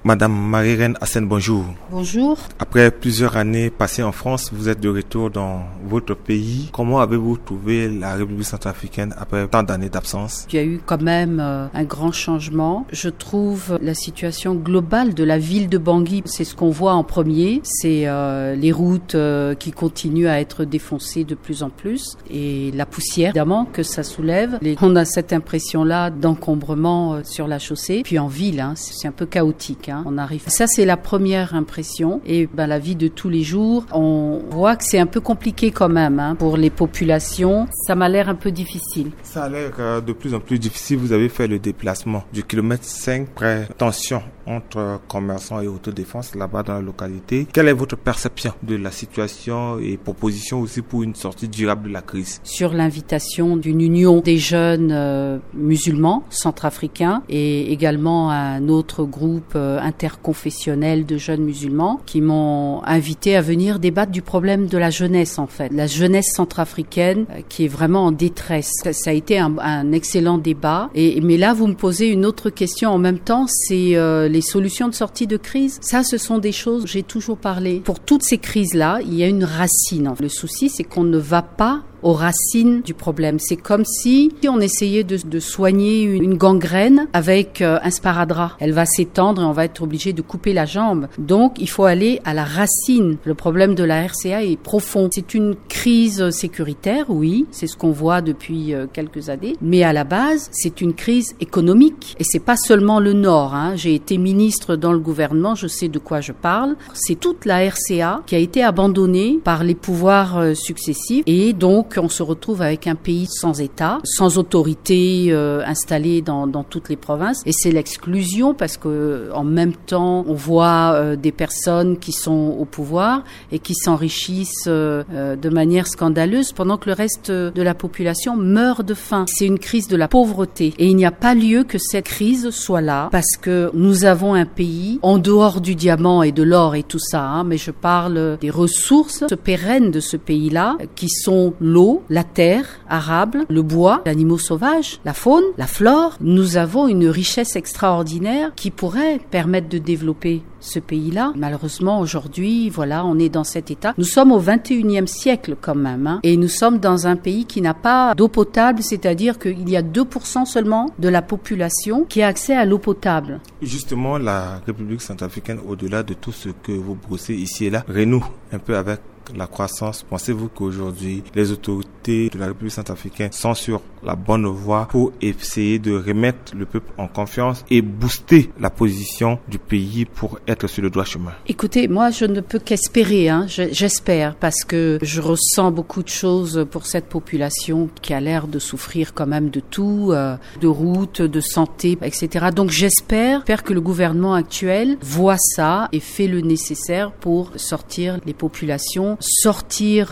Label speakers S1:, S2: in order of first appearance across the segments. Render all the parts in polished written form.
S1: Madame Marie-Reine Hassen, bonjour.
S2: Bonjour.
S1: Après plusieurs années passées en France, vous êtes de retour dans votre pays. Comment avez-vous trouvé la République centrafricaine après tant d'années d'absence?
S2: Il y a eu quand même un grand changement. Je trouve la situation globale de la ville de Bangui, c'est ce qu'on voit en premier. C'est les routes qui continuent à être défoncées de plus en plus et la poussière, évidemment, que ça soulève. On a cette impression-là d'encombrement sur la chaussée. Puis en ville, c'est un peu chaotique. On arrive. Ça, c'est la première impression. Et la vie de tous les jours, on voit que c'est un peu compliqué quand même pour les populations. Ça m'a l'air un peu difficile.
S1: Ça a l'air de plus en plus difficile. Vous avez fait le déplacement du kilomètre 5 près tension entre commerçants et autodéfense là-bas dans la localité. Quelle est votre perception de la situation et proposition aussi pour une sortie durable de la crise?
S2: Sur l'invitation d'une union des jeunes musulmans centrafricains et également un autre groupe interconfessionnel de jeunes musulmans qui m'ont invité à venir débattre du problème de la jeunesse en fait. La jeunesse centrafricaine qui est vraiment en détresse. Ça a été un excellent débat. Mais là, vous me posez une autre question en même temps, c'est les solutions de sortie de crise. Ça, ce sont des choses, j'ai toujours parlé. Pour toutes ces crises-là, il y a une racine. Le souci, c'est qu'on ne va pas aux racines du problème. C'est comme si on essayait de soigner une gangrène avec un sparadrap. Elle va s'étendre et on va être obligé de couper la jambe. Donc, il faut aller à la racine. Le problème de la RCA est profond. C'est une crise sécuritaire, oui, c'est ce qu'on voit depuis quelques années. Mais à la base, c'est une crise économique. Et c'est pas seulement le Nord. J'ai été ministre dans le gouvernement, je sais de quoi je parle. C'est toute la RCA qui a été abandonnée par les pouvoirs successifs. Et donc, on se retrouve avec un pays sans État, sans autorité installée dans toutes les provinces. Et c'est l'exclusion parce que en même temps, on voit des personnes qui sont au pouvoir et qui s'enrichissent de manière scandaleuse pendant que le reste de la population meurt de faim. C'est une crise de la pauvreté. Et il n'y a pas lieu que cette crise soit là parce que nous avons un pays en dehors du diamant et de l'or et tout ça, mais je parle des ressources pérennes de ce pays-là qui sont l'eau, la terre arable, le bois, les animaux sauvages, la faune, la flore. Nous avons une richesse extraordinaire qui pourrait permettre de développer ce pays-là. Malheureusement, aujourd'hui, on est dans cet état. Nous sommes au 21e siècle quand même, et nous sommes dans un pays qui n'a pas d'eau potable, c'est-à-dire qu'il y a 2% seulement de la population qui a accès à l'eau potable.
S1: Justement, la République centrafricaine, au-delà de tout ce que vous brossez ici et là, renoue un peu avec la croissance. Pensez-vous qu'aujourd'hui, les autorités de la République centrafricaine sont sur la bonne voie pour essayer de remettre le peuple en confiance et booster la position du pays pour être sur le droit chemin? Écoutez,
S2: moi, je ne peux qu'espérer. J'espère parce que je ressens beaucoup de choses pour cette population qui a l'air de souffrir quand même de tout, de routes, de santé, etc. Donc, j'espère que le gouvernement actuel voit ça et fait le nécessaire pour sortir les populations, sortir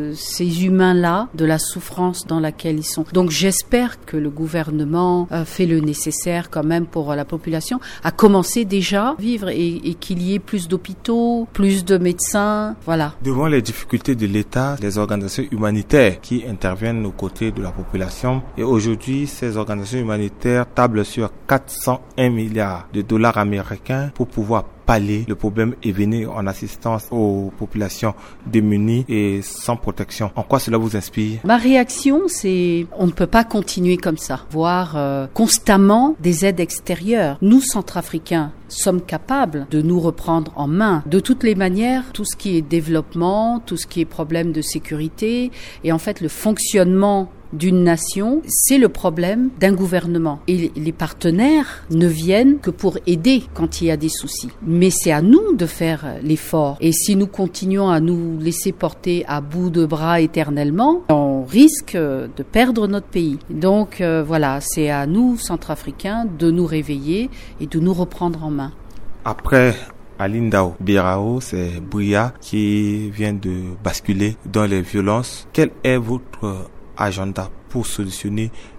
S2: ces humains-là de la souffrance dans laquelle ils sont. Donc j'espère que le gouvernement fait le nécessaire quand même pour la population, à commencer déjà à vivre et qu'il y ait plus d'hôpitaux, plus de médecins, voilà.
S1: Devant les difficultés de l'État, les organisations humanitaires qui interviennent aux côtés de la population, et aujourd'hui ces organisations humanitaires tablent sur 401 milliards de dollars américains pour pouvoir pallier le problème et venir en assistance aux populations démunies et sans protection. En quoi cela vous inspire?
S2: Ma réaction, c'est on ne peut pas continuer comme ça. Voir constamment des aides extérieures. Nous, Centrafricains, sommes capables de nous reprendre en main. De toutes les manières, tout ce qui est développement, tout ce qui est problème de sécurité et en fait le fonctionnement d'une nation, c'est le problème d'un gouvernement. Et les partenaires ne viennent que pour aider quand il y a des soucis. Mais c'est à nous de faire l'effort. Et si nous continuons à nous laisser porter à bout de bras éternellement, on risque de perdre notre pays. Donc c'est à nous, Centrafricains, de nous réveiller et de nous reprendre en main.
S1: Après Alindao Birao, c'est Bouya qui vient de basculer dans les violences. Quel est votre agenda pour solutionner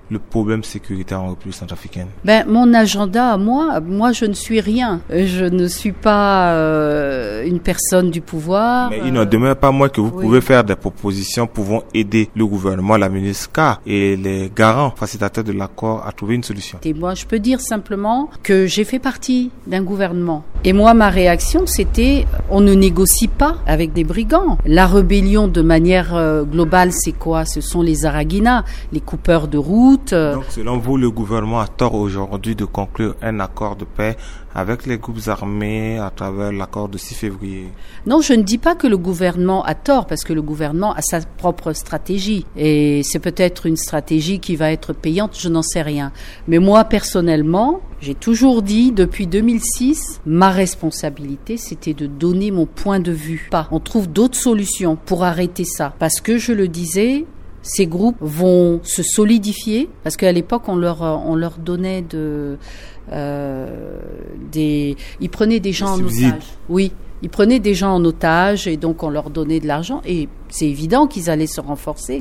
S1: le problème sécuritaire en République centrafricaine?
S2: Mon agenda, moi je ne suis rien. Je ne suis pas une personne du pouvoir.
S1: Mais il n'en demeure pas moins que vous pouvez faire des propositions pouvant aider le gouvernement, la MINUSCA et les garants facilitateurs de l'accord à trouver une solution.
S2: Et moi, je peux dire simplement que j'ai fait partie d'un gouvernement. Et moi, ma réaction, c'était on ne négocie pas avec des brigands. La rébellion, de manière globale, c'est quoi? Ce sont les Araguinas, les coupeurs de route.
S1: Donc, selon vous, le gouvernement a tort aujourd'hui de conclure un accord de paix avec les groupes armés à travers l'accord de 6 février?
S2: Non, je ne dis pas que le gouvernement a tort, parce que le gouvernement a sa propre stratégie. Et c'est peut-être une stratégie qui va être payante, je n'en sais rien. Mais moi, personnellement, j'ai toujours dit, depuis 2006, ma responsabilité, c'était de donner mon point de vue. On trouve d'autres solutions pour arrêter ça. Parce que, je le disais, ces groupes vont se solidifier, parce qu'à l'époque, on leur donnait ils prenaient des gens en otage. Oui, ils prenaient des gens en otage et donc on leur donnait de l'argent et c'est évident qu'ils allaient se renforcer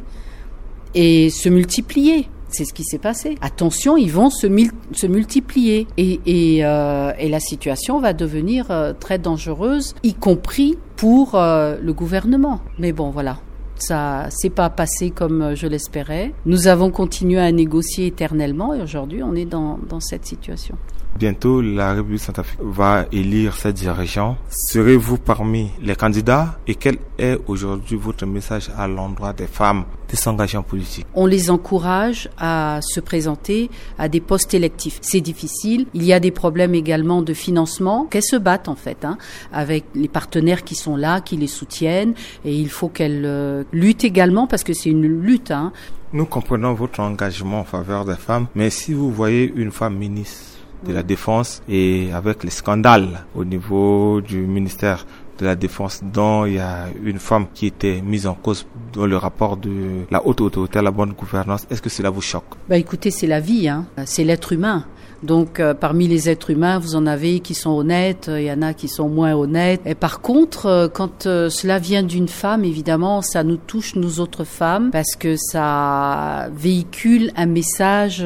S2: et se multiplier. C'est ce qui s'est passé. Attention, ils vont se multiplier et la situation va devenir très dangereuse, y compris pour le gouvernement. Mais bon, voilà. Ça s'est pas passé comme je l'espérais. Nous avons continué à négocier éternellement et aujourd'hui, on est dans cette situation.
S1: Bientôt, la République centrafricaine va élire ses dirigeants. Serez-vous parmi les candidats? Et quel est aujourd'hui votre message à l'endroit des femmes de s'engager en politique?
S2: On les encourage à se présenter à des postes électifs. C'est difficile. Il y a des problèmes également de financement. Qu'elles se battent en fait, avec les partenaires qui sont là, qui les soutiennent. Et il faut qu'elles luttent également parce que c'est une lutte.
S1: Nous comprenons votre engagement en faveur des femmes, mais si vous voyez une femme ministre de la Défense et avec les scandales au niveau du ministère de la Défense dont il y a une femme qui était mise en cause dans le rapport de la haute autorité à la bonne gouvernance, est-ce que cela vous choque?
S2: Écoutez, c'est la vie, c'est l'être humain. Donc parmi les êtres humains, vous en avez qui sont honnêtes, il y en a qui sont moins honnêtes. Et par contre, quand cela vient d'une femme, évidemment, ça nous touche, nous autres femmes, parce que ça véhicule un message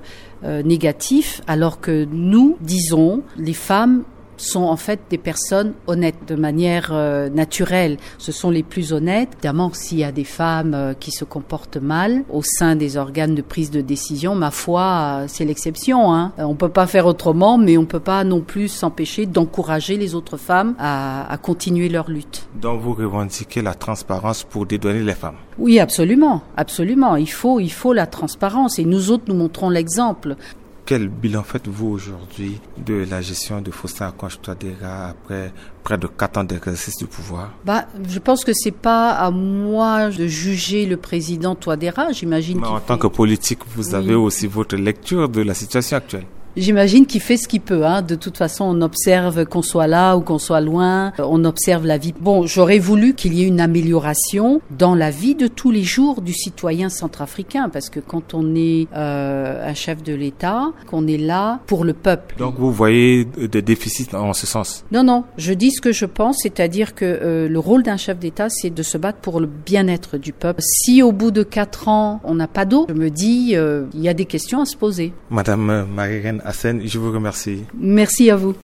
S2: négatif, alors que nous, disons, les femmes sont en fait des personnes honnêtes de manière naturelle. Ce sont les plus honnêtes. Évidemment, s'il y a des femmes qui se comportent mal au sein des organes de prise de décision, ma foi, c'est l'exception. On peut pas faire autrement, mais on peut pas non plus s'empêcher d'encourager les autres femmes à continuer leur lutte.
S1: Donc vous revendiquez la transparence pour dédouaner les femmes? Oui,
S2: absolument, absolument. Il faut la transparence et nous autres, nous montrons l'exemple.
S1: Quel bilan faites-vous aujourd'hui de la gestion de Faustin Archange Touadéra après près de 4 ans d'exercice du pouvoir?
S2: Je pense que c'est pas à moi de juger le président Touadéra. J'imagine.
S1: Mais en tant que politique, vous avez aussi votre lecture de la situation actuelle.
S2: J'imagine qu'il fait ce qu'il peut. De toute façon, on observe qu'on soit là ou qu'on soit loin. On observe la vie. Bon, j'aurais voulu qu'il y ait une amélioration dans la vie de tous les jours du citoyen centrafricain, parce que quand on est un chef de l'État, qu'on est là pour le peuple.
S1: Donc vous voyez des déficits en ce sens?
S2: Non, je dis ce que je pense, c'est-à-dire que le rôle d'un chef d'État, c'est de se battre pour le bien-être du peuple. Si au bout de 4 ans, on n'a pas d'eau, je me dis, il y a des questions à se poser.
S1: Madame Marie-Reine Hassen, je vous remercie.
S2: Merci à vous.